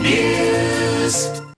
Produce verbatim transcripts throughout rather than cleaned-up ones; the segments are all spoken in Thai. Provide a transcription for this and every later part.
News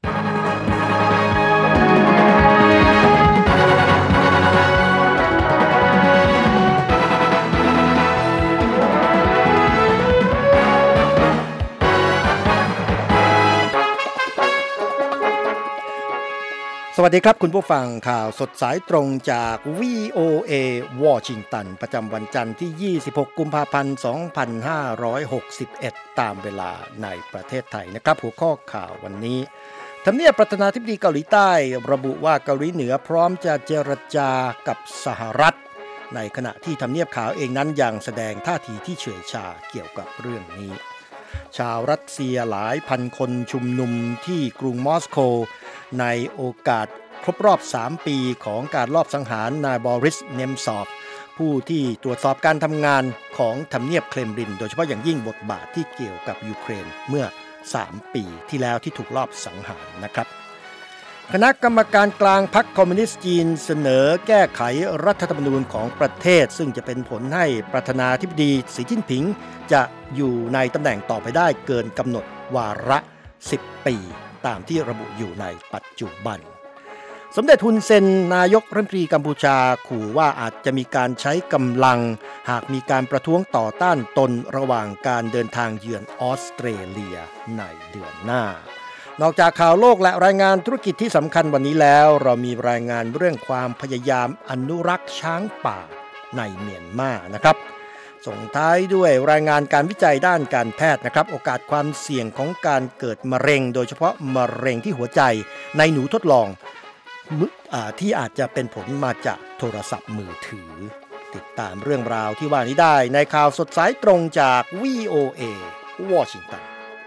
สวัสดีครับคุณผู้ฟังข่าวสดสายตรงจาก วี โอ เอ วอชิงตันประจำวันจันทร์ที่ยี่สิบหกกุมภาพันธ์สองพันห้าร้อยหกสิบเอ็ดตามเวลาในประเทศไทยนะครับหัวข้อข่าววันนี้ทำเนียบประธานาธิบดีเกาหลีใต้ระบุว่าเกาหลีเหนือพร้อมจะเจรจากับสหรัฐในขณะที่ทำเนียบขาวเองนั้นยังแสดงท่าทีที่เฉื่อยชาเกี่ยวกับเรื่องนี้ชาวรัสเซียหลายพันคนชุมนุมที่กรุงมอสโกในโอกาสครบรอบสามปีของการลอบสังหารนายบอริสเนมซอฟผู้ที่ตรวจสอบการทำงานของทำเนียบเครมลินโดยเฉพาะอย่างยิ่งบทบาทที่เกี่ยวกับยูเครนเมื่อสามปีที่แล้วที่ถูกลอบสังหารนะครับคณะกรรมการกลางพรรคคอมมิวนิสต์จีนเสนอแก้ไขรัฐธรรมนูญของประเทศซึ่งจะเป็นผลให้ประธานาธิบดีสีจิ้นผิงจะอยู่ในตำแหน่งต่อไปได้เกินกำหนดวาระสิบปีตามที่ระบุอยู่ในปัจจุบันสมเด็จฮุนเซนนายกรัฐมนตรีกัมพูชาขู่ว่าอาจจะมีการใช้กำลังหากมีการประท้วงต่อต้านตนระหว่างการเดินทางเยือนออสเตรเลียในเดือนหน้านอกจากข่าวโลกและรายงานธุรกิจที่สำคัญวันนี้แล้วเรามีรายงานเรื่องความพยายามอนุรักษ์ช้างป่าในเมียนมานะครับส่งท้ายด้วยรายงานการวิจัยด้านการแพทย์นะครับโอกาสความเสี่ยงของการเกิดมะเร็งโดยเฉพาะมะเร็งที่หัวใจในหนูทดลองที่อาจจะเป็นผลมาจากโทรศัพท์มือถือติดตามเรื่องราวที่ว่านี้ได้ในข่าวสดสายตรงจาก วี โอ เอ วอชิงตัน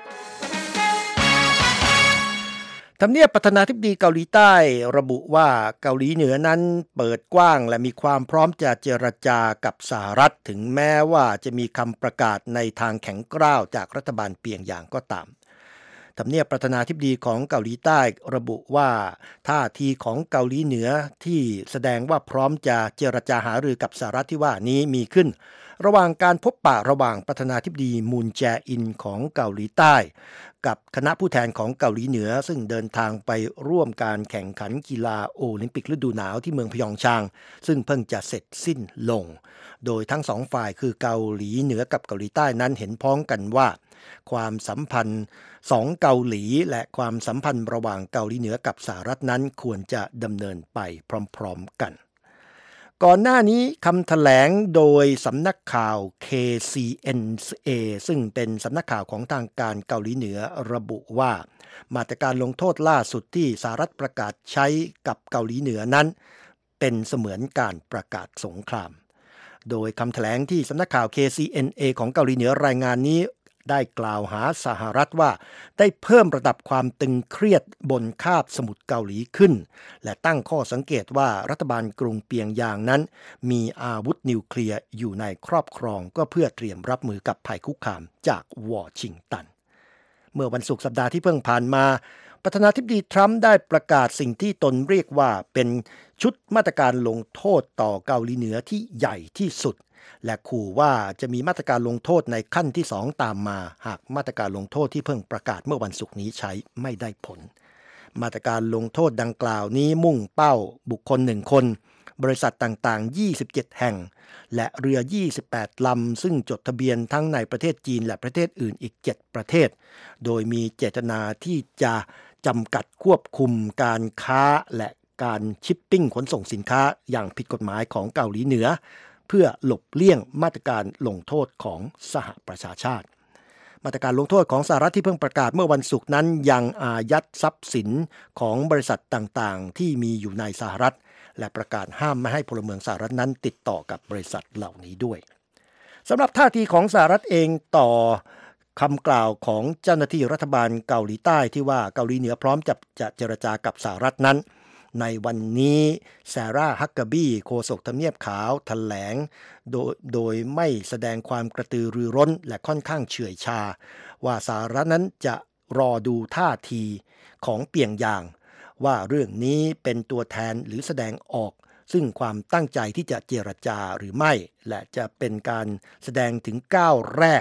ทำเนียบประธานาธิบดีเกาหลีใต้ระบุว่าเกาหลีเหนือนั้นเปิดกว้างและมีความพร้อมจะเจรจากับสหรัฐถึงแม้ว่าจะมีคำประกาศในทางแข็งกร้าวจากรัฐบาลเปียงยางก็ตามทำเนียบประธานาธิบดีของเกาหลีใต้ระบุว่าท่าทีของเกาหลีเหนือที่แสดงว่าพร้อมจะเจรจาหารือกับสหรัฐที่ว่านี้มีขึ้นระหว่างการพบปะระหว่างประธานาธิบดีมูนแจอินของเกาหลีใต้กับคณะผู้แทนของเกาหลีเหนือซึ่งเดินทางไปร่วมการแข่งขันกีฬาโอลิมปิกฤดูหนาวที่เมืองพยองชางซึ่งเพิ่งจะเสร็จสิ้นลงโดยทั้งสองฝ่ายคือเกาหลีเหนือกับเกาหลีใต้นั้นเห็นพ้องกันว่าความสัมพันธ์สองเกาหลีและความสัมพันธ์ระหว่างเกาหลีเหนือกับสหรัฐนั้นควรจะดำเนินไปพร้อมๆกันก่อนหน้านี้คำแถลงโดยสำนักข่าว เค ซี เอ็น เอ ซึ่งเป็นสำนักข่าวของทางการเกาหลีเหนือระบุว่ามาตรการลงโทษล่าสุดที่สหรัฐประกาศใช้กับเกาหลีเหนือนั้นเป็นเสมือนการประกาศสงครามโดยคำแถลงที่สำนักข่าว เค ซี เอ็น เอ ของเกาหลีเหนือรายงานนี้ได้กล่าวหาสหรัฐว่าได้เพิ่มระดับความตึงเครียดบนคาบสมุทรเกาหลีขึ้นและตั้งข้อสังเกตว่ารัฐบาลกรุงเปียงยางนั้นมีอาวุธนิวเคลียร์อยู่ในครอบครองก็เพื่อเตรียมรับมือกับภัยคุกคามจากวอชิงตันเมื่อวันศุกร์สัปดาห์ที่เพิ่งผ่านมาประธานาธิบดีทรัมป์ได้ประกาศสิ่งที่ตนเรียกว่าเป็นชุดมาตรการลงโทษต่อเกาหลีเหนือที่ใหญ่ที่สุดและขู่ว่าจะมีมาตรการลงโทษในขั้นที่สองตามมาหากมาตรการลงโทษที่เพิ่งประกาศเมื่อวันศุกร์นี้ใช้ไม่ได้ผลมาตรการลงโทษดังกล่าวนี้มุ่งเป้าบุคคลหนึ่งคนบริษัทต่างๆยี่สิบเจ็ดแห่งและเรือยี่สิบแปดลำซึ่งจดทะเบียนทั้งในประเทศจีนและประเทศอื่นอีกเจ็ดประเทศโดยมีเจตนาที่จะจำกัดควบคุมการค้าและการชิปปิ้งขนส่งสินค้าอย่างผิดกฎหมายของเกาหลีเหนือเพื่อหลบเลี่ยงมาตรการลงโทษของสหประชาชาติมาตรการลงโทษของสหรัฐที่เพิ่งประกาศเมื่อวันศุกร์นั้นยังอายัดทรัพย์สินของบริษัทต่างๆที่มีอยู่ในสหรัฐและประกาศห้ามไม่ให้พลเมืองสหรัฐนั้นติดต่อกับบริษัทเหล่านี้ด้วยสำหรับท่าทีของสหรัฐเองต่อคำกล่าวของเจ้าหน้าที่รัฐบาลเกาหลีใต้ที่ว่าเกาหลีเหนือพร้อมจะจะเจรจากับสหรัฐนั้นในวันนี้ซาร่าฮักกาบีโฆษกทำเนียบขาวแถลงโดยโดยไม่แสดงความกระตือรือร้นและค่อนข้างเฉื่อยชาว่าสหรัฐนั้นจะรอดูท่าทีของเปียงยางว่าเรื่องนี้เป็นตัวแทนหรือแสดงออกซึ่งความตั้งใจที่จะเจรจาหรือไม่และจะเป็นการแสดงถึงก้าวแรก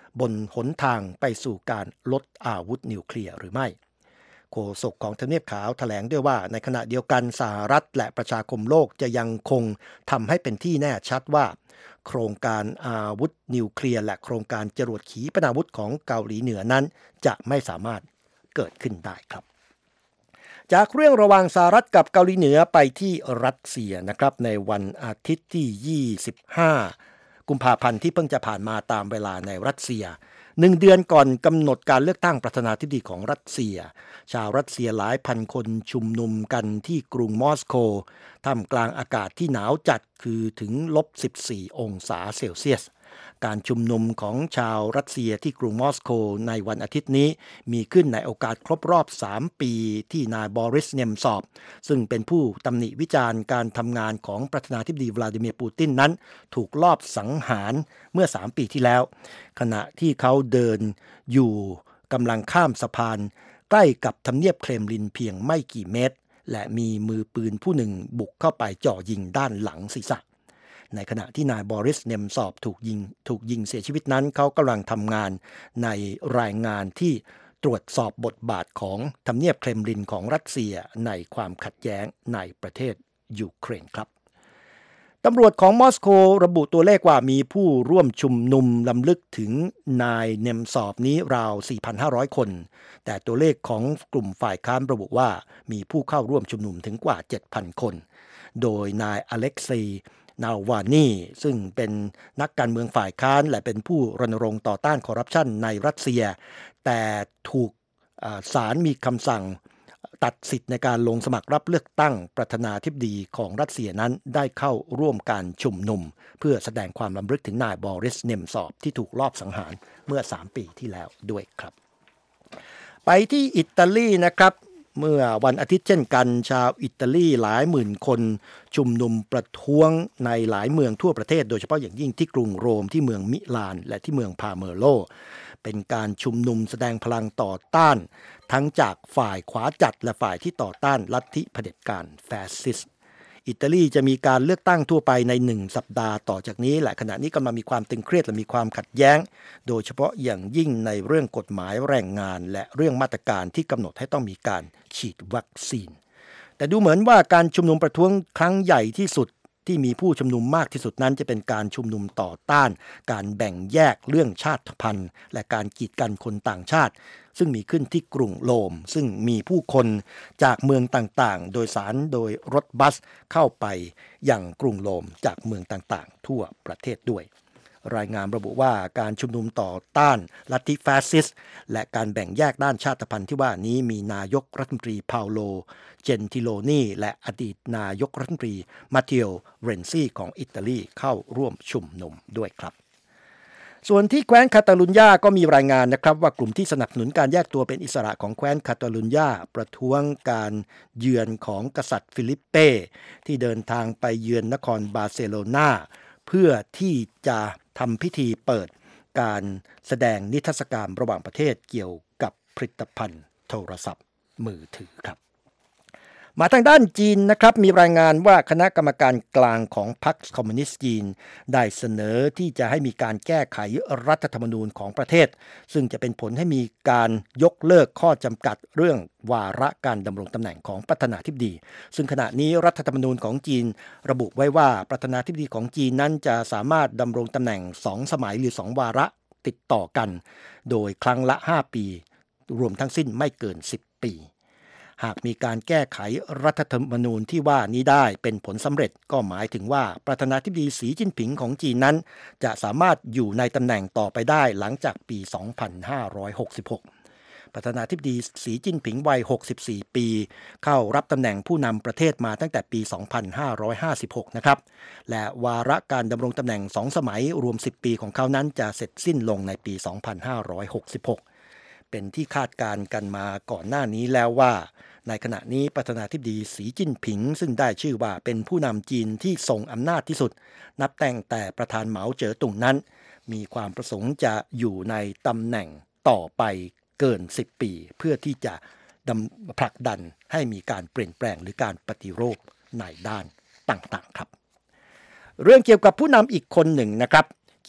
บนหนทางไปสู่การลดอาวุธนิวเคลียร์หรือไม่โฆษกของทำเนียบขาวแถลงด้วยว่าในขณะเดียวกันสหรัฐและประชาคมโลกจะยังคงทำให้เป็นที่แน่ชัดว่าโครงการอาวุธนิวเคลียร์และโครงการจรวดขีปนาวุธของเกาหลีเหนือนั้นจะไม่สามารถเกิดขึ้นได้ครับจากเรื่องระหว่างสหรัฐกับเกาหลีเหนือไปที่รัสเซียนะครับในวันอาทิตย์ที่ยี่สิบห้ากุมภาพันธ์ที่เพิ่งจะผ่านมาตามเวลาในรัสเซียหนึ่งเดือนก่อนกำหนดการเลือกตั้งประธานาธิบดีของรัสเซียชาวรัสเซียหลายพันคนชุมนุมกันที่กรุงมอสโกท่ามกลางอากาศที่หนาวจัดคือถึงลบสิบสี่องศาเซลเซียสการชุมนุมของชาวรัสเซียที่กรุงมอสโกในวันอาทิตย์นี้มีขึ้นในโอกาสครบรอบสามปีที่นายบอริสเนมซอฟซึ่งเป็นผู้ตำหนิวิจารณ์การทำงานของประธานาธิบดีวลาดิเมียร์ปูตินนั้นถูกลอบสังหารเมื่อสามปีที่แล้วขณะที่เขาเดินอยู่กำลังข้ามสะพานใกล้กับทำเนียบเครมลินเพียงไม่กี่เมตรและมีมือปืนผู้หนึ่งบุกเข้าไปจ่อยิงด้านหลังศีรษะในขณะที่นายบอริสเนมซอฟถูกยิงถูกยิงเสียชีวิตนั้นเขากำลังทำงานในรายงานที่ตรวจสอบบทบาทของทำเนียบเครมลินของรัสเซียในความขัดแย้งในประเทศยูเครนครับตำรวจของมอสโกระบุตัวเลขว่ามีผู้ร่วมชุมนุมลำลึกถึงนายเนมซอฟนี้ราว สี่พันห้าร้อย คนแต่ตัวเลขของกลุ่มฝ่ายค้านระบุว่ามีผู้เข้าร่วมชุมนุมถึงกว่า เจ็ดพัน คนโดยนายอเล็กซีนาวานีซึ่งเป็นนักการเมืองฝ่ายค้านและเป็นผู้รณรงค์ต่อต้านคอร์รัปชันในรัสเซียแต่ถูกศาลมีคำสั่งตัดสิทธิ์ในการลงสมัครรับเลือกตั้งประธานาธิบดีของรัสเซียนั้นได้เข้าร่วมการชุมนุมเพื่อแสดงความรำลึกถึงนายบอริสเนมซอฟที่ถูกลอบสังหารเมื่อสามปีที่แล้วด้วยครับไปที่อิตาลีนะครับเมื่อวันอาทิตย์เช่นกันชาวอิตาลีหลายหมื่นคนชุมนุมประท้วงในหลายเมืองทั่วประเทศโดยเฉพาะอย่างยิ่งที่กรุงโรมที่เมืองมิลานและที่เมืองพาเมโลเป็นการชุมนุมแสดงพลังต่อต้านทั้งจากฝ่ายขวาจัดและฝ่ายที่ต่อต้านลัทธิเผด็จการแฟสซิสต์อิตาลีจะมีการเลือกตั้งทั่วไปในหนึ่งสัปดาห์ต่อจากนี้และขณะนี้กำลังมีความตึงเครียดและมีความขัดแย้งโดยเฉพาะอย่างยิ่งในเรื่องกฎหมายแรงงานและเรื่องมาตรการที่กำหนดให้ต้องมีการฉีดวัคซีนแต่ดูเหมือนว่าการชุมนุมประท้วงครั้งใหญ่ที่สุดที่มีผู้ชุมนุมมากที่สุดนั้นจะเป็นการชุมนุมต่อต้านการแบ่งแยกเรื่องชาติพันธุ์และการกีดกันคนต่างชาติซึ่งมีขึ้นที่กรุงโรมซึ่งมีผู้คนจากเมืองต่างๆโดยสารโดยรถบัสเข้าไปยังกรุงโรมจากเมืองต่างๆทั่วประเทศด้วยรายงานระบุว่าการชุมนุมต่อต้านลัทธิแฟสซิสต์และการแบ่งแยกด้านชาติพันธุ์ที่ว่านี้มีนายกรัฐมนตรีเปาโลเจนติโลนีและอดีตนายกรัฐมนตรีมาเตโอเรนซีของอิตาลีเข้าร่วมชุมนุมด้วยครับส่วนที่แคว้นคาตาลุญญาก็มีรายงานนะครับว่ากลุ่มที่สนับสนุนการแยกตัวเป็นอิสระของแคว้นคาตาลุญญาประท้วงการเยือนของกษัตริย์ฟิลิปเป้ที่เดินทางไปเยือนนครบาร์เซโลนาเพื่อที่จะทำพิธีเปิดการแสดงนิทรรศการระหว่างประเทศเกี่ยวกับผลิตภัณฑ์โทรศัพท์มือถือครับมาทางด้านจีนนะครับมีรายงานว่าคณะกรรมการกลางของพรรคคอมมิวนิสต์จีนได้เสนอที่จะให้มีการแก้ไขรัฐธรรมนูญของประเทศซึ่งจะเป็นผลให้มีการยกเลิกข้อจำกัดเรื่องวาระการดำรงตำแหน่งของประธานาธิบดีซึ่งขณะนี้รัฐธรรมนูญของจีนระบุไว้ว่าประธานาธิบดีของจีนนั้นจะสามารถดำรงตำแหน่งสองสมัยหรือสองวาระติดต่อกันโดยครั้งละห้าปีรวมทั้งสิ้นไม่เกินสิบปีหากมีการแก้ไขรัฐธรรมนูญที่ว่านี้ได้เป็นผลสำเร็จก็หมายถึงว่าประธานาธิบดีสีจิ้นผิงของจีนนั้นจะสามารถอยู่ในตำแหน่งต่อไปได้หลังจากปี สองพันห้าร้อยหกสิบหก ประธานาธิบดีสีจิ้นผิงวัย หกสิบสี่ ปีเข้ารับตำแหน่งผู้นำประเทศมาตั้งแต่ปี สองพันห้าร้อยห้าสิบหก นะครับและวาระการดำรงตำแหน่งสองสมัยรวมสิบปีของเขานั้นจะเสร็จสิ้นลงในปี สองพันห้าร้อยหกสิบหกเป็นที่คาดการณ์กันมาก่อนหน้านี้แล้วว่าในขณะนี้ประธานาธิบดีสีจิ้นผิงซึ่งได้ชื่อว่าเป็นผู้นำจีนที่ทรงอำนาจที่สุดนับตั้งแต่ประธานเหมาเจ๋อตุงนั้นมีความประสงค์จะอยู่ในตำแหน่งต่อไปเกินสิบปีเพื่อที่จะผลักดันให้มีการเปลี่ยนแปลงหรือการปฏิรูปในด้านต่างๆครับเรื่องเกี่ยวกับผู้นำอีกคนหนึ่งนะครับ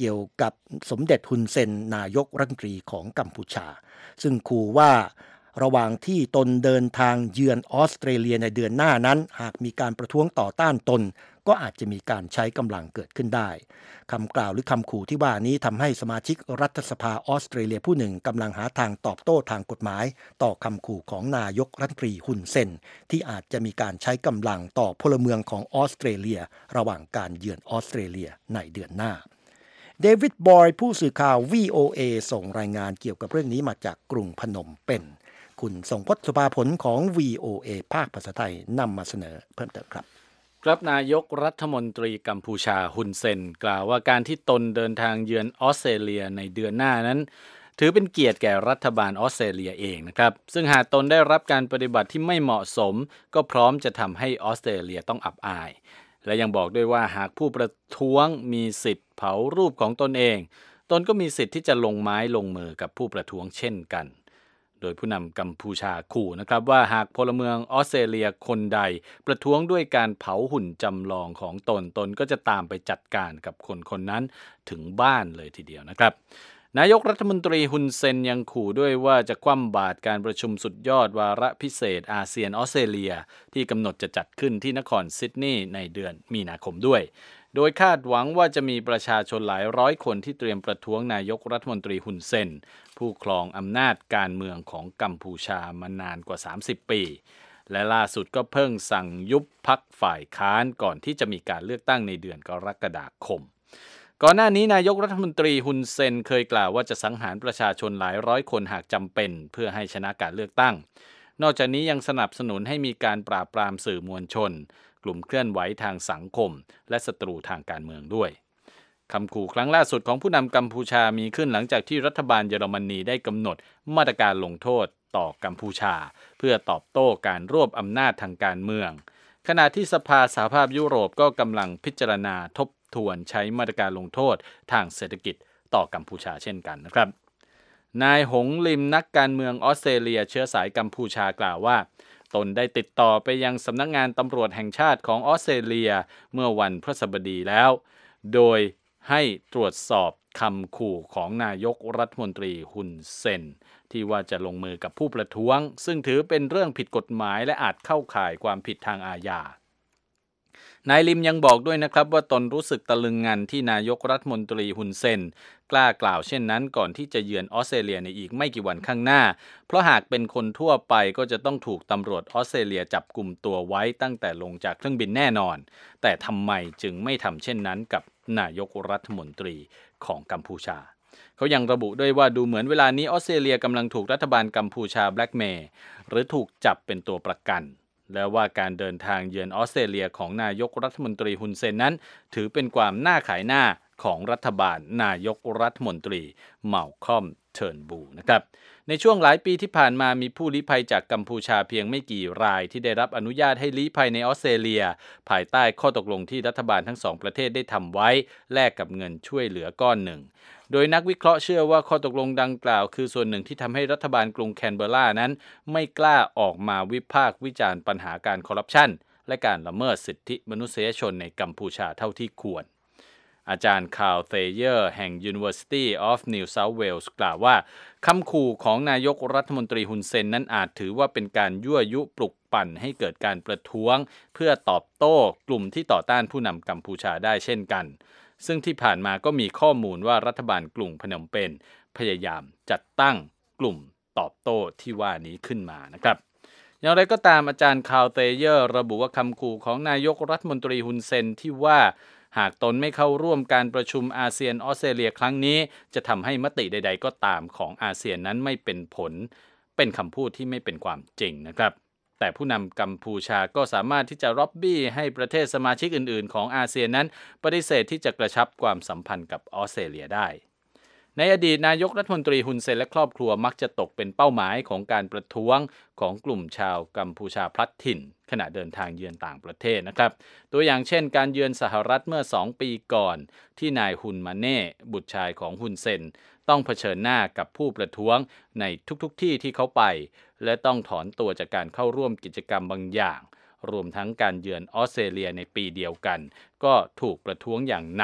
เกี่ยวกับสมเด็จฮุนเซนนายกรัฐมนตรีของกัมพูชาซึ่งขู่ว่าระหว่างที่ตนเดินทางเยือนออสเตรเลียในเดือนหน้านั้นหากมีการประท้วงต่อต้านตนก็อาจจะมีการใช้กำลังเกิดขึ้นได้คำกล่าวหรือคำขู่ที่ว่านี้ทำให้สมาชิกรัฐสภาออสเตรเลียผู้หนึ่งกำลังหาทางตอบโต้ทางกฎหมายต่อคำขู่ของนายกรัฐมนตรีฮุนเซนที่อาจจะมีการใช้กำลังต่อพลเมืองของออสเตรเลียระหว่างการเยือนออสเตรเลียในเดือนหน้าเดวิดบอยผู้สื่อข่าว วี โอ เอ ส่งรายงานเกี่ยวกับเรื่องนี้มาจากกรุงพนมเปญคุณทรงพจน์ สุภาผลของ วี โอ เอ ภาคภาษาไทยนำมาเสนอเพิ่มเติมครับครับนายกรัฐมนตรีกัมพูชาฮุนเซนกล่าวว่าการที่ตนเดินทางเยือนออสเตรเลียในเดือนหน้านั้นถือเป็นเกียรติแก่รัฐบาลออสเตรเลียเองนะครับซึ่งหากตนได้รับการปฏิบัติที่ไม่เหมาะสมก็พร้อมจะทำให้ออสเตรเลียต้องอับอายและยังบอกด้วยว่าหากผู้ประท้วงมีสิทธิ์เผารูปของตนเองตนก็มีสิทธิ์ที่จะลงไม้ลงมือกับผู้ประท้วงเช่นกันโดยผู้นำกัมพูชาขู่นะครับว่าหากพลเมืองออสเตรเลียคนใดประท้วงด้วยการเผาหุ่นจำลองของตนตนก็จะตามไปจัดการกับคนคนนั้นถึงบ้านเลยทีเดียวนะครับนายกรัฐมนตรีฮุนเซนยังขู่ด้วยว่าจะคว่ำบาตรการประชุมสุดยอดวาระพิเศษอาเซียนออสเตรเลียที่กำหนดจะจัดขึ้นที่นครซิดนีย์ในเดือนมีนาคมด้วยโดยคาดหวังว่าจะมีประชาชนหลายร้อยคนที่เตรียมประท้วงนายกรัฐมนตรีฮุนเซนผู้ครองอำนาจการเมืองของกัมพูชามานานกว่าสามสิบปีและล่าสุดก็เพิ่งสั่งยุบพรรคฝ่ายค้านก่อนที่จะมีการเลือกตั้งในเดือนกรกฎาคมก่อนหน้านี้นายกรัฐมนตรีฮุนเซนเคยกล่าวว่าจะสังหารประชาชนหลายร้อยคนหากจำเป็นเพื่อให้ชนะการเลือกตั้งนอกจากนี้ยังสนับสนุนให้มีการปราบปรามสื่อมวลชนกลุ่มเคลื่อนไหวทางสังคมและศัตรูทางการเมืองด้วยคำขู่ครั้งล่าสุดของผู้นำกัมพูชามีขึ้นหลังจากที่รัฐบาลเยอรมนีได้กำหนดมาตรการลงโทษต่อกัมพูชาเพื่อตอบโต้การรวบอำนาจทางการเมืองขณะที่สภาสหภาพยุโรปก็กำลังพิจารณาทบทวนใช้มาตรการลงโทษทางเศรษฐกิจต่อกัมพูชาเช่นกันนะครับนายหงลิมนักการเมืองออสเตรเลียเชื้อสายกัมพูชากล่าวว่าตนได้ติดต่อไปยังสำนักงานตำรวจแห่งชาติของออสเตรเลียเมื่อวันพฤหัสบดีแล้วโดยให้ตรวจสอบคำขู่ของนายกรัฐมนตรีฮุนเซนที่ว่าจะลงมือกับผู้ประท้วงซึ่งถือเป็นเรื่องผิดกฎหมายและอาจเข้าข่ายความผิดทางอาญานายลิมยังบอกด้วยนะครับว่าตนรู้สึกตะลึงงันที่นายกรัฐมนตรีฮุนเซนกล้ากล่าวเช่นนั้นก่อนที่จะเยือนออสเตรเลียในอีกไม่กี่วันข้างหน้าเพราะหากเป็นคนทั่วไปก็จะต้องถูกตำรวจออสเตรเลียจับกุมตัวไว้ตั้งแต่ลงจากเครื่องบินแน่นอนแต่ทำไมจึงไม่ทำเช่นนั้นกับนายกรัฐมนตรีของกัมพูชาเขายังระบุด้วยว่าดูเหมือนเวลานี้ออสเตรเลียกำลังถูกรัฐบาลกัมพูชาแบล็กเมย์หรือถูกจับเป็นตัวประกันและว่าการเดินทางเยือนออสเตรเลียของนายกรัฐมนตรีฮุนเซนนั้นถือเป็นความน่าขายหน้าของรัฐบาลนายกรัฐมนตรีเมาคอมเทิร์นบูนะครับในช่วงหลายปีที่ผ่านมามีผู้ลี้ภัยจากกัมพูชาเพียงไม่กี่รายที่ได้รับอนุญาตให้ลี้ภัยในออสเตรเลียภายใต้ข้อตกลงที่รัฐบาลทั้งสองประเทศได้ทำไว้แลกกับเงินช่วยเหลือก้อนหนึ่งโดยนักวิเคราะห์เชื่อว่าข้อตกลงดังกล่าวคือส่วนหนึ่งที่ทำให้รัฐบาลกรุงแคนเบอร์รานั้นไม่กล้าออกมาวิพากษ์วิจารณ์ปัญหาการคอร์รัปชันและการละเมิดสิทธิมนุษยชนในกัมพูชาเท่าที่ควรอาจารย์คาร์ล เทเยอร์แห่ง University of New South Wales กล่าวว่าคำขู่ของนายกรัฐมนตรีฮุนเซนนั้นอาจถือว่าเป็นการยั่วยุปลุกปั่นให้เกิดการประท้วงเพื่อตอบโต้กลุ่มที่ต่อต้านผู้นำกัมพูชาได้เช่นกันซึ่งที่ผ่านมาก็มีข้อมูลว่ารัฐบาลกรุงพนมเปญพยายามจัดตั้งกลุ่มตอบโต้ที่ว่านี้ขึ้นมานะครับอย่างไรก็ตามอาจารย์คาร์ล เทเยอร์ระบุว่าคำขู่ของนายกรัฐมนตรีฮุนเซนที่ว่าหากตนไม่เข้าร่วมการประชุมอาเซียนออสเตรเลียครั้งนี้จะทำให้มติใดๆก็ตามของอาเซียนนั้นไม่เป็นผลเป็นคำพูดที่ไม่เป็นความจริงนะครับแต่ผู้นำกัมพูชาก็สามารถที่จะล็อบบี้ให้ประเทศสมาชิกอื่นๆของอาเซียนนั้นปฏิเสธที่จะกระชับความสัมพันธ์กับออสเตรเลียได้ในอดีตนายกรัฐมนตรีฮุนเซนและครอบครัวมักจะตกเป็นเป้าหมายของการประท้วงของกลุ่มชาวกัมพูชาพลัดถิ่นขณะเดินทางเยือนต่างประเทศนะครับตัวอย่างเช่นการเยือนสหรัฐเมื่อสองปีก่อนที่นายฮุนมาเน่บุตรชายของฮุนเซนต้องเผชิญหน้ากับผู้ประท้วงในทุกๆที่ที่เขาไปและต้องถอนตัวจากการเข้าร่วมกิจกรรมบางอย่างรวมทั้งการเยือนออสเตรเลียในปีเดียวกันก็ถูกประท้วงอย่างหนัก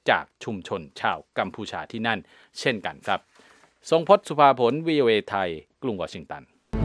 จากชุมชนชาวกัมพูชาที่นั่นเช่นกันครับทรงพจน์ สุภาผล วี โอ เอ ไทยกรุงวอชิงตัน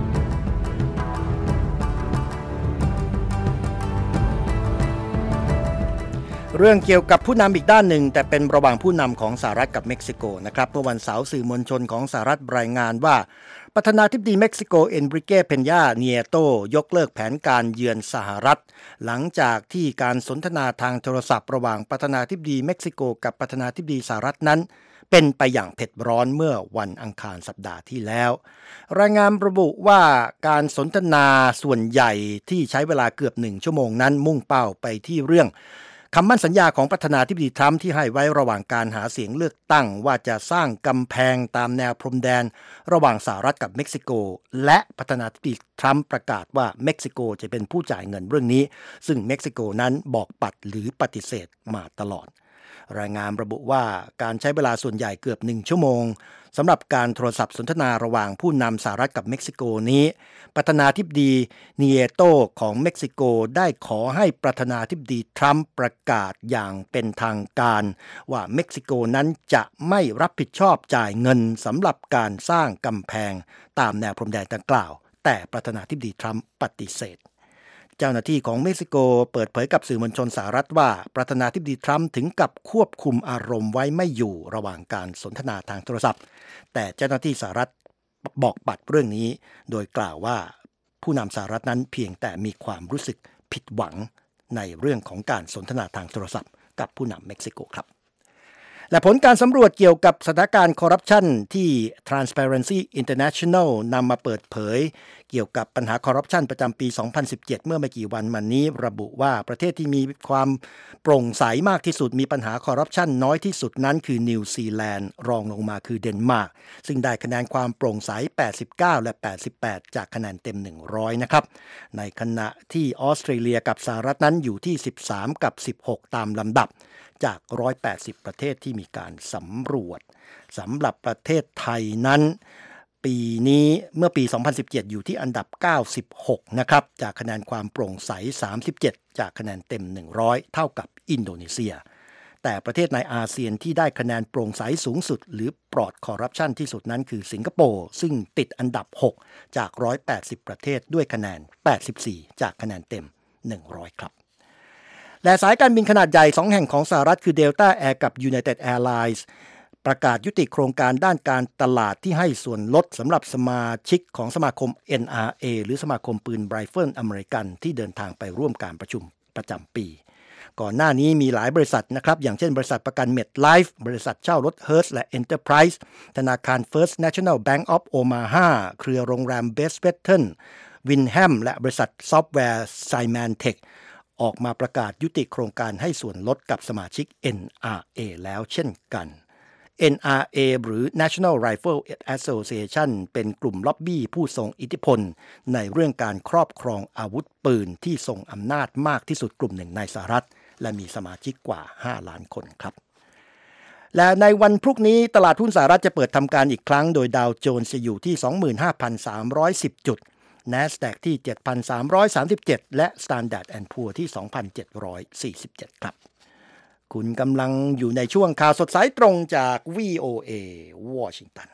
เรื่องเกี่ยวกับผู้นำอีกด้านหนึ่งแต่เป็นระหว่างผู้นำของสหรัฐกับเม็กซิโกนะครับเมื่อวันเสาร์สื่อมวลชนของสหรัฐรายงานว่าประธานาธิบดีเม็กซิโกเอนริเก้เพญญาเนียโตยกเลิกแผนการเยือนสหรัฐหลังจากที่การสนทนาทางโทรศัพท์ระหว่างประธานาธิบดีเม็กซิโกกับประธานาธิบดีสหรัฐนั้นเป็นไปอย่างเผ็ดร้อนเมื่อวันอังคารสัปดาห์ที่แล้วรายงานระบุว่าการสนทนาส่วนใหญ่ที่ใช้เวลาเกือบหนึ่งชั่วโมงนั้นมุ่งเป้าไปที่เรื่องคำมั่นสัญญาของประธานาธิบดีทรัมป์ที่ให้ไว้ระหว่างการหาเสียงเลือกตั้งว่าจะสร้างกำแพงตามแนวพรมแดนระหว่างสหรัฐกับเม็กซิโกและประธานาธิบดีทรัมป์ประกาศว่าเม็กซิโกจะเป็นผู้จ่ายเงินเรื่องนี้ซึ่งเม็กซิโกนั้นบอกปัดหรือปฏิเสธมาตลอดรายงานระบุว่าการใช้เวลาส่วนใหญ่เกือบหนึ่งชั่วโมงสำหรับการโทรศัพท์สนทนาระหว่างผู้นำสหรัฐกับเม็กซิโกนี้ประธานาธิบดีเนียโตของเม็กซิโกได้ขอให้ประธานาธิบดีทรัมป์ประกาศอย่างเป็นทางการว่าเม็กซิโกนั้นจะไม่รับผิดชอบจ่ายเงินสำหรับการสร้างกำแพงตามแนวพรมแดนดังกล่าวแต่ประธานาธิบดีทรัมป์ปฏิเสธเจ้าหน้าที่ของเม็กซิโกเปิดเผยกับสื่อมวลชนสหรัฐว่าประธานาธิบดีทรัมป์ถึงกับควบคุมอารมณ์ไว้ไม่อยู่ระหว่างการสนทนาทางโทรศัพท์แต่เจ้าหน้าที่สหรัฐบอกปัดเรื่องนี้โดยกล่าวว่าผู้นำสหรัฐนั้นเพียงแต่มีความรู้สึกผิดหวังในเรื่องของการสนทนาทางโทรศัพท์กับผู้นำเม็กซิโกครับและผลการสำรวจเกี่ยวกับสถานการณ์คอร์รัปชันที่ Transparency International นำมาเปิดเผยเกี่ยวกับปัญหาคอร์รัปชันประจำปี สองพันสิบเจ็ด เมื่อไม่กี่วันมานี้ระบุว่าประเทศที่มีความโปร่งใสมากที่สุดมีปัญหาคอร์รัปชันน้อยที่สุดนั้นคือนิวซีแลนด์รองลงมาคือเดนมาร์กซึ่งได้คะแนนความโปร่งใสแปดสิบเก้าและแปดสิบแปดจากคะแนนเต็มหนึ่งร้อยนะครับในขณะที่ออสเตรเลียกับสหรัฐนั้นอยู่ที่สิบสามกับสิบหกตามลำดับจากหนึ่งร้อยแปดสิบประเทศที่มีการสำรวจสำหรับประเทศไทยนั้นปีนี้เมื่อปี สองพันสิบเจ็ด อยู่ที่อันดับเก้าสิบหกนะครับจากคะแนนความโปร่งใสสามสิบเจ็ดจากคะแนนเต็มหนึ่งร้อยเท่ากับอินโดนีเซียแต่ประเทศในอาเซียนที่ได้คะแนนโปร่งใสสูงสุดหรือปลอดคอร์รัปชันที่สุดนั้นคือสิงคโปร์ซึ่งติดอันดับหกจากหนึ่งร้อยแปดสิบประเทศด้วยคะแนนแปดสิบสี่จากคะแนนเต็มหนึ่งร้อยครับและสายการบินขนาดใหญ่สองแห่งของสหรัฐคือ Delta Air กับ United Airlines ประกาศยุติโครงการด้านการตลาดที่ให้ส่วนลดสำหรับสมาชิกของสมาคม เอ็น อาร์ เอ หรือสมาคมปืนไรเฟิลอเมริกันที่เดินทางไปร่วมการประชุมประจำปีก่อนหน้านี้มีหลายบริษัทนะครับอย่างเช่นบริษัทประกัน MetLife บริษัทเช่ารถ Hertz และ Enterprise ธนาคาร First National Bank of Omaha เครือโรงแรม Best Western Wyndham และบริษัทซอฟต์แวร์ Symantecออกมาประกาศยุติโครงการให้ส่วนลดกับสมาชิก เอ็น อาร์ เอ แล้วเช่นกัน เอ็น อาร์ เอ หรือ National Rifle Association เป็นกลุ่มล็อบบี้ผู้ทรงอิทธิพลในเรื่องการครอบครองอาวุธปืนที่ทรงอำนาจมากที่สุดกลุ่มหนึ่งในสหรัฐและมีสมาชิกกว่าห้าล้านคนครับและในวันพรุ่งนี้ตลาดหุ้นสหรัฐจะเปิดทำการอีกครั้งโดยดาวโจนส์จะอยู่ที่ สองหมื่นห้าพันสามร้อยสิบ จุดNASDAQ ที่ เจ็ดพันสามร้อยสามสิบเจ็ด และ Standard แอนด์ Poor's ที่ สองพันเจ็ดร้อยสี่สิบเจ็ด ครับคุณกำลังอยู่ในช่วงข่าวสดสายตรงจาก วี โอ เอ Washington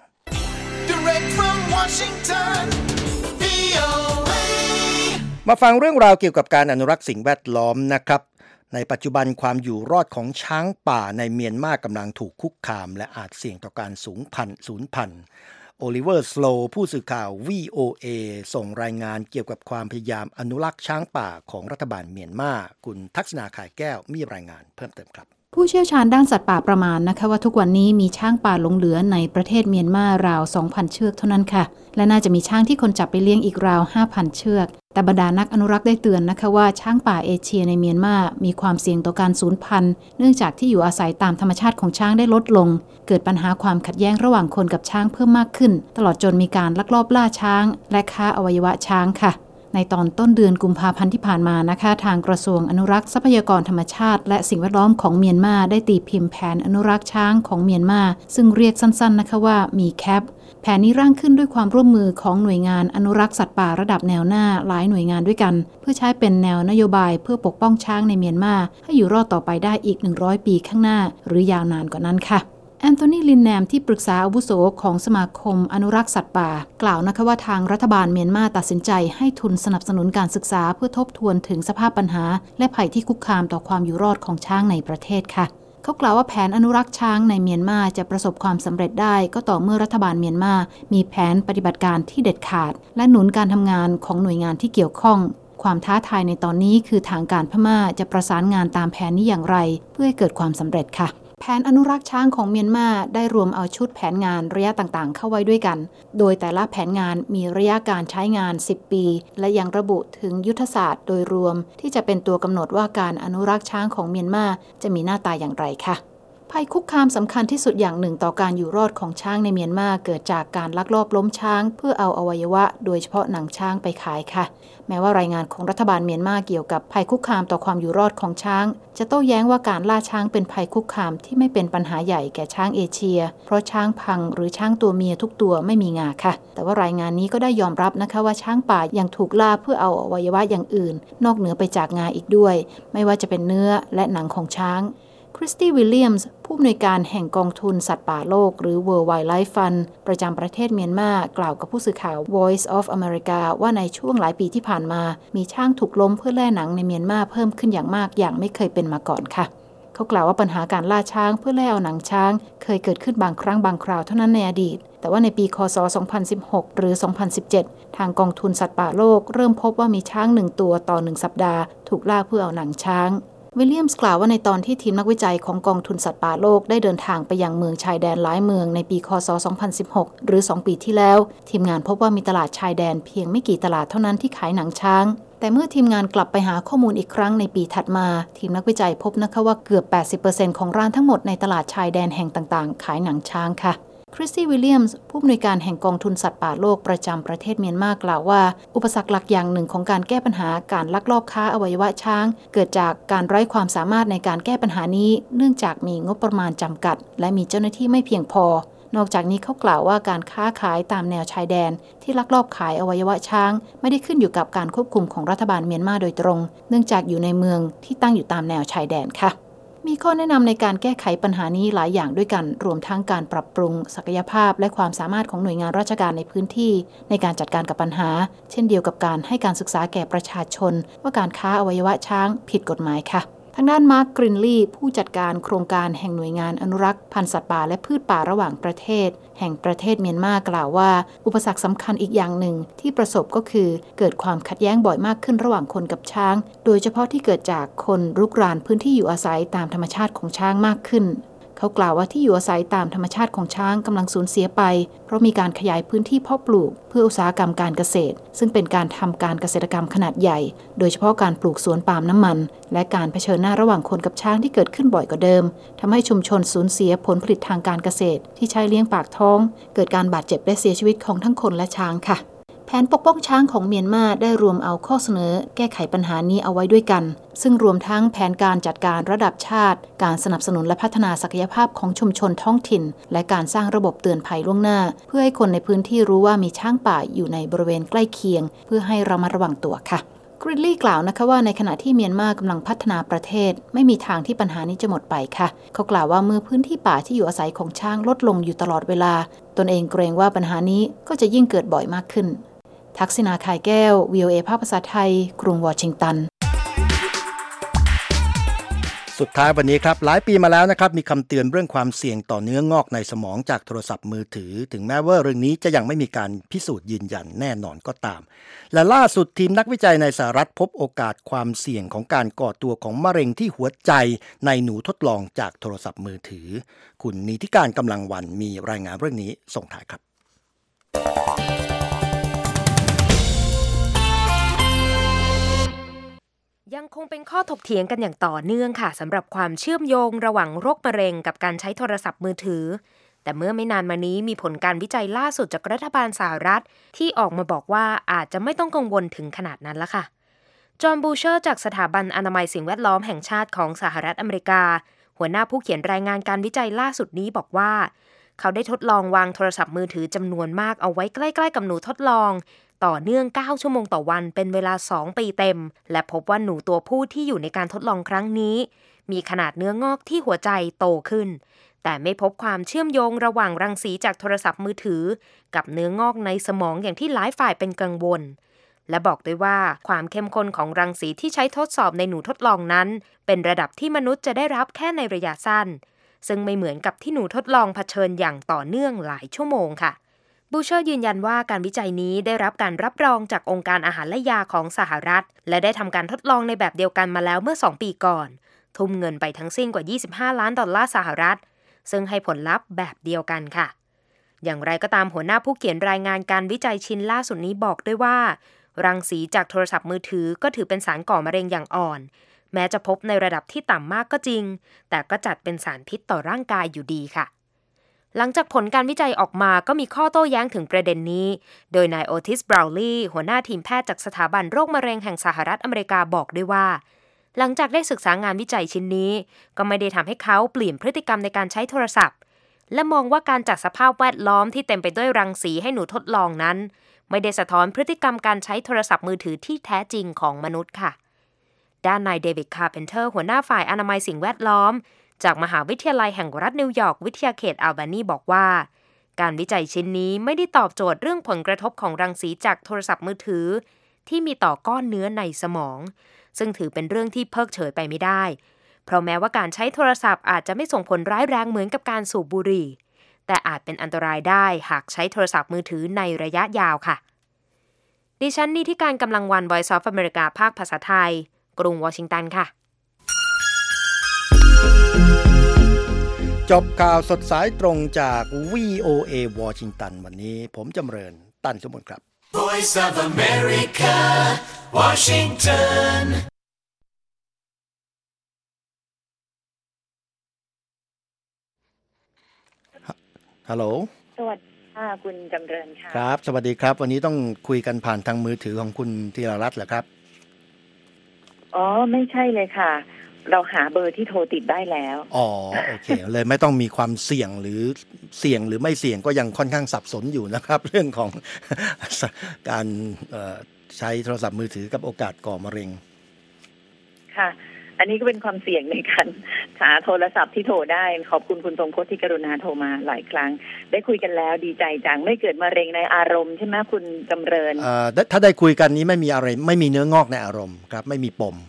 Direct from Washington วี โอ เอมาฟังเรื่องราวเกี่ยวกับการอนุรักษ์สิ่งแวดล้อมนะครับในปัจจุบันความอยู่รอดของช้างป่าในเมียนมากำลังถูกคุกคามและอาจเสี่ยงต่อการสูญพันธุ์สูญพันธุ์โอลิเวอร์สโลว์ผู้สื่อข่าว วี โอ เอ ส่งรายงานเกี่ยวกับความพยายามอนุรักษ์ช้างป่าของรัฐบาลเมียนมาคุณทักษณาข่ายแก้วมีรายงานเพิ่มเติมครับผู้เชี่ยวชาญด้านสัตว์ป่าประมาณนะคะว่าทุกวันนี้มีช้างป่าหลงเหลือในประเทศเมียนมาราว สองพัน เชือกเท่านั้นค่ะและน่าจะมีช้างที่คนจับไปเลี้ยงอีกราว ห้าพัน เชือกแต่บรรดานักอนุรักษ์ได้เตือนนะคะว่าช้างป่าเอเชียในเมียนมามีความเสี่ยงต่อการสูญพันธุ์เนื่องจากที่อยู่อาศัยตามธรรมชาติของช้างได้ลดลงเกิดปัญหาความขัดแย้งระหว่างคนกับช้างเพิ่มมากขึ้นตลอดจนมีการลักลอบล่าช้างและค้าอวัยวะช้างค่ะในตอนต้นเดือนกุมภาพันธ์ที่ผ่านมานะคะทางกระทรวงอนุรักษ์ทรัพยากรธรรมชาติและสิ่งแวดล้อมของเมียนมาได้ตีพิมพ์แผนอนุรักษ์ช้างของเมียนมาซึ่งเรียกสั้นๆนะคะว่ามีแคปแผนนี้ร่างขึ้นด้วยความร่วมมือของหน่วยงานอนุรักษ์สัตว์ป่าระดับแนวหน้าหลายหน่วยงานด้วยกันเพื่อใช้เป็นแนวนโยบายเพื่อปกป้องช้างในเมียนมาให้อยู่รอดต่อไปได้อีกหนึ่งร้อยปีข้างหน้าหรือยาวนานกว่านั้นค่ะแอนโทนี ลินแนมที่ปรึกษาอาวุโสของสมาคมอนุรักษ์สัตว์ป่ากล่าวนะคะว่าทางรัฐบาลเมียนมาตัดสินใจให้ทุนสนับสนุนการศึกษาเพื่อทบทวนถึงสภาพปัญหาและภัยที่คุกคามต่อความอยู่รอดของช้างในประเทศค่ะเขากล่าวว่าแผนอนุรักษ์ช้างในเมียนมาจะประสบความสำเร็จได้ก็ต่อเมื่อรัฐบาลเมียนมามีแผนปฏิบัติการที่เด็ดขาดและหนุนการทำงานของหน่วยงานที่เกี่ยวข้องความท้าทายในตอนนี้คือทางการพม่าจะประสานงานตามแผนนี้อย่างไรเพื่อให้เกิดความสำเร็จค่ะแผนอนุรักษ์ช้างของเมียนมาได้รวมเอาชุดแผนงานระยะต่างๆเข้าไว้ด้วยกันโดยแต่ละแผนงานมีระยะการใช้งานสิบปีและยังระบุถึงยุทธศาสตร์โดยรวมที่จะเป็นตัวกำหนดว่าการอนุรักษ์ช้างของเมียนมาจะมีหน้าตาอย่างไรค่ะภัยคุกคามสำคัญที่สุดอย่างหนึ่งต่อการอยู่รอดของช้างในเมียนมาเกิดจากการลักลอบล้มช้างเพื่อเอาอวัยวะโดยเฉพาะหนังช้างไปขายค่ะแม้ว่ารายงานของรัฐบาลเมียนมาเกี่ยวกับภัยคุกคามต่อความอยู่รอดของช้างจะโต้แย้งว่าการล่าช้างเป็นภัยคุกคามที่ไม่เป็นปัญหาใหญ่แก่ช้างเอเชียเพราะช้างพังหรือช้างตัวเมียทุกตัวไม่มีงาค่ะแต่ว่ารายงานนี้ก็ได้ยอมรับนะคะว่าช้างป่ายังถูกล่าเพื่อเอาอวัยวะอย่างอื่นนอกเหนือไปจากงาอีกด้วยไม่ว่าจะเป็นเนื้อและหนังของช้างคริสตี้วิลเลียมส์ผู้อำนวยการแห่งกองทุนสัตว์ป่าโลกหรือ World Wildlife Fund ประจำประเทศเมียนมากล่าวกับผู้สื่อข่าว Voice of America ว่าในช่วงหลายปีที่ผ่านมามีช้างถูกล้มเพื่อแล่หนังในเมียนมาเพิ่มขึ้นอย่างมากอย่างไม่เคยเป็นมาก่อนค่ะเขากล่าวว่าปัญหาการล่าช้างเพื่อแล่เอาหนังช้างเคยเกิดขึ้นบางครั้งบางคราวเท่านั้นในอดีตแต่ว่าในปีค.ศ. สองพันสิบหกหรือสองพันสิบเจ็ดทางกองทุนสัตว์ป่าโลกเริ่มพบว่ามีช้างหนึ่งตัวต่อหนึ่งสัปดาห์ถูกล่าเพื่อเอาหนังช้างวิลเลียมส์กล่าวว่าในตอนที่ทีมนักวิจัยของกองทุนสัตว์ป่าโลกได้เดินทางไปยังเมืองชายแดนหลายเมืองในปีค.ศ. สองพันสิบหกหรือสองปีที่แล้วทีมงานพบว่ามีตลาดชายแดนเพียงไม่กี่ตลาดเท่านั้นที่ขายหนังช้างแต่เมื่อทีมงานกลับไปหาข้อมูลอีกครั้งในปีถัดมาทีมนักวิจัยพบนะคะว่าเกือบ แปดสิบเปอร์เซ็นต์ ของร้านทั้งหมดในตลาดชายแดนแห่งต่างๆขายหนังช้างค่ะคริสตี้วิลเลียมส์ผู้อำนวยการแห่งกองทุนสัตว์ป่าโลกประจำประเทศเมียนมากล่าวว่าอุปสรรคหลักอย่างหนึ่งของการแก้ปัญหาการลักลอบค้าอวัยวะช้างเกิดจากการไร้ความสามารถในการแก้ปัญหานี้เนื่องจากมีงบประมาณจำกัดและมีเจ้าหน้าที่ไม่เพียงพอนอกจากนี้เขากล่าวว่าการค้าขายตามแนวชายแดนที่ลักลอบขายอวัยวะช้างไม่ได้ขึ้นอยู่กับการควบคุมของรัฐบาลเมียนมาโดยตรงเนื่องจากอยู่ในเมืองที่ตั้งอยู่ตามแนวชายแดนค่ะมีข้อแนะนำในการแก้ไขปัญหานี้หลายอย่างด้วยกันรวมทั้งการปรับปรุงศักยภาพและความสามารถของหน่วยงานราชการในพื้นที่ในการจัดการกับปัญหาเช่นเดียวกับการให้การศึกษาแก่ประชาชนว่าการค้าอวัยวะช้างผิดกฎหมายค่ะทางด้านมาร์ค กรินลีย์ผู้จัดการโครงการแห่งหน่วยงานอนุรักษ์พันธุ์สัตว์ป่าและพืชป่าระหว่างประเทศแห่งประเทศเมียนมากล่าวว่าอุปสรรคสำคัญอีกอย่างหนึ่งที่ประสบก็คือเกิดความขัดแย้งบ่อยมากขึ้นระหว่างคนกับช้างโดยเฉพาะที่เกิดจากคนรุกรานพื้นที่อยู่อาศัยตามธรรมชาติของช้างมากขึ้นเขากล่าวว่าที่อยู่อาศัยตามธรรมชาติของช้างกำลังสูญเสียไปเพราะมีการขยายพื้นที่เพาะปลูกเพื่ออุตสาหกรรมการเกษตรซึ่งเป็นการทำการเกษตรกรรมขนาดใหญ่โดยเฉพาะการปลูกสวนปาล์มน้ำมันและการเผชิญหน้าระหว่างคนกับช้างที่เกิดขึ้นบ่อยกว่าเดิมทำให้ชุมชนสูญเสียผลผลิตทางการเกษตรที่ใช้เลี้ยงปากท้องเกิดการบาดเจ็บและเสียชีวิตของทั้งคนและช้างค่ะแผนปกป้องช้างของเมียนมาได้รวมเอาข้อเสนอแก้ไขปัญหานี้เอาไว้ด้วยกันซึ่งรวมทั้งแผนการจัดการระดับชาติการสนับสนุนและพัฒนาศักยภาพของชุมชนท้องถิ่นและการสร้างระบบเตือนภัยล่วงหน้าเพื่อให้คนในพื้นที่รู้ว่ามีช้างป่าอยู่ในบริเวณใกล้เคียงเพื่อให้ระมัดระวังตัวค่ะกรินลีย์กล่าวนะคะว่าในขณะที่เมียนมากำลังพัฒนาประเทศไม่มีทางที่ปัญหานี้จะหมดไปค่ะเขากล่าวว่าเมื่อพื้นที่ป่าที่อยู่อาศัยของช้างลดลงอยู่ตลอดเวลาตนเองเกรงว่าปัญหานี้ก็จะยิ่งเกิดบ่อยมากขึ้นทักษิณา ข่ายแก้ว วี โอ เอ ภาคภาษาไทยกรุงวอชิงตันสุดท้ายวันนี้ครับหลายปีมาแล้วนะครับมีคำเตือนเรื่องความเสี่ยงต่อเนื้องอกในสมองจากโทรศัพท์มือถือถึงแม้ว่าเรื่องนี้จะยังไม่มีการพิสูจน์ยืนยันแน่นอนก็ตามและล่าสุดทีมนักวิจัยในสหรัฐพบโอกาสความเสี่ยงของการก่อตัวของมะเร็งที่หัวใจในหนูทดลองจากโทรศัพท์มือถือคุณนิติการกำลังวันมีรายงานเรื่องนี้ส่งท้ายครับยังคงเป็นข้อถกเถียงกันอย่างต่อเนื่องค่ะสำหรับความเชื่อมโยงระหว่างโรคมะเร็งกับการใช้โทรศัพท์มือถือแต่เมื่อไม่นานมานี้มีผลการวิจัยล่าสุดจากรัฐบาลสหรัฐที่ออกมาบอกว่าอาจจะไม่ต้องกังวลถึงขนาดนั้นละค่ะจอห์นบูเชอร์จากสถาบันอนามัยสิ่งแวดล้อมแห่งชาติของสหรัฐอเมริกาหัวหน้าผู้เขียนรายงานการวิจัยล่าสุดนี้บอกว่าเขาได้ทดลองวางโทรศัพท์มือถือจำนวนมากเอาไว้ใกล้ๆกับหนูทดลองต่อเนื่องเก้าชั่วโมงต่อวันเป็นเวลาสองปีเต็มและพบว่าหนูตัวผู้ที่อยู่ในการทดลองครั้งนี้มีขนาดเนื้องอกที่หัวใจโตขึ้นแต่ไม่พบความเชื่อมโยงระหว่างรังสีจากโทรศัพท์มือถือกับเนื้องอกในสมองอย่างที่หลายฝ่ายเป็นกังวลและบอกด้วยว่าความเข้มข้นของรังสีที่ใช้ทดสอบในหนูทดลองนั้นเป็นระดับที่มนุษย์จะได้รับแค่ในระยะสั้นซึ่งไม่เหมือนกับที่หนูทดลองเผชิญอย่างต่อเนื่องหลายชั่วโมงค่ะบูเชอร์ยืนยันว่าการวิจัยนี้ได้รับการรับรองจากองค์การอาหารและยาของสหรัฐและได้ทำการทดลองในแบบเดียวกันมาแล้วเมื่อสองปีก่อนทุ่มเงินไปทั้งสิ้นกว่ายี่สิบห้าล้านดอลลาร์สหรัฐซึ่งให้ผลลัพธ์แบบเดียวกันค่ะอย่างไรก็ตามหัวหน้าผู้เขียนรายงานการวิจัยชิ้นล่าสุดนี้บอกด้วยว่ารังสีจากโทรศัพท์มือถือก็ถือเป็นสารก่อมะเร็งอย่างอ่อนแม้จะพบในระดับที่ต่ำมากก็จริงแต่ก็จัดเป็นสารพิษต่อร่างกายอยู่ดีค่ะหลังจากผลการวิจัยออกมาก็มีข้อโต้แย้งถึงประเด็นนี้โดยนายโอทิส บราวลีย์หัวหน้าทีมแพทย์จากสถาบันโรคมะเร็งแห่งสหรัฐอเมริกาบอกด้วยว่าหลังจากได้ศึกษางานวิจัยชิ้นนี้ก็ไม่ได้ทำให้เขาเปลี่ยนพฤติกรรมในการใช้โทรศัพท์และมองว่าการจัดสภาพแวดล้อมที่เต็มไปด้วยรังสีให้หนูทดลองนั้นไม่ได้สะท้อนพฤติกรรมการใช้โทรศัพท์มือถือที่แท้จริงของมนุษย์ค่ะด้านนายเดวิด คาร์เพนเตอร์หัวหน้าฝ่ายอนามัยสิ่งแวดล้อมจากมหาวิทยาลัยแห่งรัฐนิวยอร์กวิทยาเขตอัลบานีบอกว่าการวิจัยชิ้นนี้ไม่ได้ตอบโจทย์เรื่องผลกระทบของรังสีจากโทรศัพท์มือถือที่มีต่อก้อนเนื้อในสมองซึ่งถือเป็นเรื่องที่เพิกเฉยไปไม่ได้เพราะแม้ว่าการใช้โทรศัพท์อาจจะไม่ส่งผลร้ายแรงเหมือนกับการสูบบุหรี่แต่อาจเป็นอันตรายได้หากใช้โทรศัพท์มือถือในระยะยาวค่ะดิฉันนิติการกำลังวัน Voice of America ภาคภาษาไทยกรุงวอชิงตันค่ะจบข่าวสดสายตรงจาก วี โอ เอ วอชิงตันวันนี้ผมจำเริญตั้นสมบูรณ์ครับ Voice of America, Washington. ฮัลโหลสวัสดีค่ะคุณจำเริญค่ะครับสวัสดีครับวันนี้ต้องคุยกันผ่านทางมือถือของคุณธีรรัตน์เหรอครับอ๋อไม่ใช่เลยค่ะเราหาเบอร์ที่โทรติดได้แล้วอ๋อโอเค เลยไม่ต้องมีความเสี่ยงหรือเสี่ยงหรือไม่เสี่ยงก็ยังค่อนข้างสับสนอยู่นะครับเรื่องของการใช้โทรศัพท์มือถือกับโอกาสก่อมะเร็งค่ะอันนี้ก็เป็นความเสี่ยงในการหาโทรศัพท์ที่โทรได้ขอบคุณคุณทรงพจน์ที่กรุณาโทรมาหลายครั้งได้คุยกันแล้วดีใจจังไม่เกิดมะเร็งในอารมณ์ใช่ไหมคุณจำเริญเอ่อถ้าได้คุยกันนี้ไม่มีอะไรไม่มีเนื้องอกในอารมณ์ครับไม่มีปม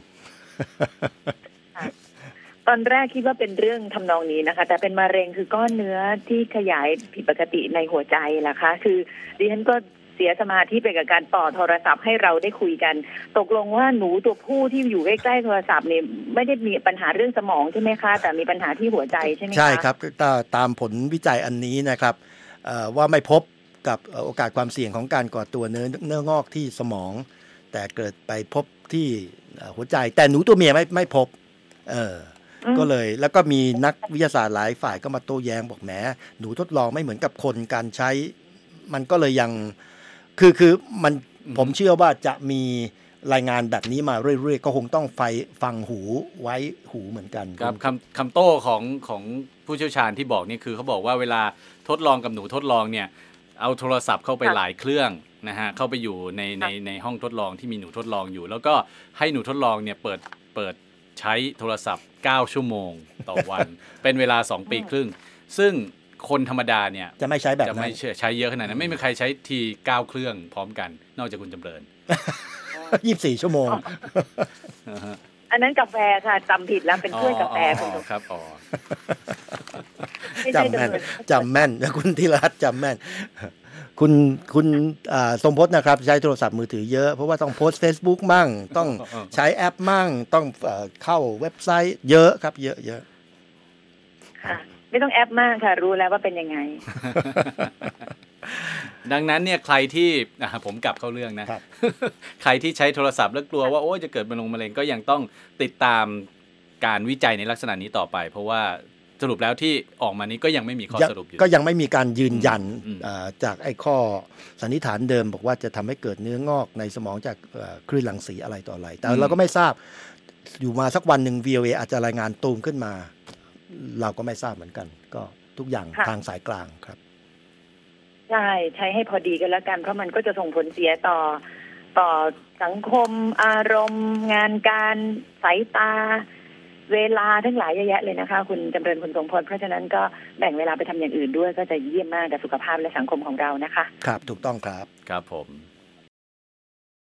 ตอนแรกคิดว่าเป็นเรื่องทำนองนี้นะคะแต่เป็นมะเร็งคือก้อนเนื้อที่ขยายผิดปกติในหัวใจล่ะคะคือดิฉันก็เสียสมาธิไปกับการต่อโทรศัพท์ให้เราได้คุยกันตกลงว่าหนูตัวผู้ที่อยู่ใกล้ๆโทรศัพท์เนี่ยไม่ได้มีปัญหาเรื่องสมองใช่ไหมคะแต่มีปัญหาที่หัวใจใช่ไหมคะใช่ครับตามผลวิจัยอันนี้นะครับว่าไม่พบกับโอกาสความเสี่ยงของการก่อตัวเนื้อเนื้องอกที่สมองแต่เกิดไปพบที่หัวใจแต่หนูตัวเมียไม่ไม่พบเออก็เลยแล้วก็มีนักวิทยาศาสตร์หลายฝ่ายก็มาโต้แย้งบอกแหมหนูทดลองไม่เหมือนกับคนการใช้มันก็เลยยังคือคือมันผมเชื่อว่าจะมีรายงานแบบนี้มาเรื่อยๆก็คงต้องไฟฟังหูไว้หูเหมือนกันครับคำคำโต้ของของผู้เชี่ยวชาญที่บอกนี่คือเขาบอกว่าเวลาทดลองกับหนูทดลองเนี่ยเอาโทรศัพท์เข้าไปหลายเครื่องนะฮะเข้าไปอยู่ในในในห้องทดลองที่มีหนูทดลองอยู่แล้วก็ให้หนูทดลองเนี่ยเปิดเปิดใช้โทรศัพท์เก้าชั่วโมงต่อวัน เป็นเวลาสองปีครึ่งซึ่งคนธรรมดาเนี่ยจะไม่ใช้แบบนั้นจะไม่ใช้เยอะขนาดนั้นไม่มีใครใช้ทีเก้าเครื่องพร้อมกันนอกจากคุณจำเริญยี่สิบสี่ชั่วโมงอันนั้นกาแฟค่ะจำผิดแล้วเป็นถ้วยกาแฟคุณครับอ๋อจำแม่นจำแม่นนะคุณธีรรัตน์จำแม่นคุณคุณทรงพจน์นะครับใช้โทรศัพท์มือถือเยอะเพราะว่าต้องโพสต์ Facebook มั่งต้องใช้แอปมั่งต้องเข้าเว็บไซต์เยอะครับเยอะๆค่ะไม่ต้องแอปมากค่ะรู้แล้วว่าเป็นยังไงดังนั้นเนี่ยใครที่ผมกลับเข้าเรื่องนะ ใครที่ใช้โทรศัพท์แล้วกลัวว่าโอ้จะเกิดมะเร็งมะเร็งก็ยังต้องติดตามการวิจัยในลักษณะนี้ต่อไปเพราะว่าสรุปแล้วที่ออกมานี้ก็ยังไม่มีข้อสรุปอยู่ก็ยังไม่มีการยืนยันจากไอ้ข้อสันนิษฐานเดิมบอกว่าจะทำให้เกิดเนื้องอกในสมองจากคลื่นรังสีอะไรต่ออะไรแต่เราก็ไม่ทราบอยู่มาสักวันหนึ่ง วี โอ เอ อาจจะรายงานตูมขึ้นมาเราก็ไม่ทราบเหมือนกันก็ทุกอย่างค่ะทางสายกลางครับใช่ใช้ให้พอดีกันแล้วกันเพราะมันก็จะส่งผลเสียต่อต่อสังคมอารมณ์งานการสายตาเวลาทั้งหลายเยอะแยะเลยนะคะคุณจำเริญคุณทรงพลเพราะฉะนั้นก็แบ่งเวลาไปทำอย่างอื่นด้วยก็จะเยี่ยมมากกับสุขภาพและสังคมของเรานะคะครับถูกต้องครับครับผม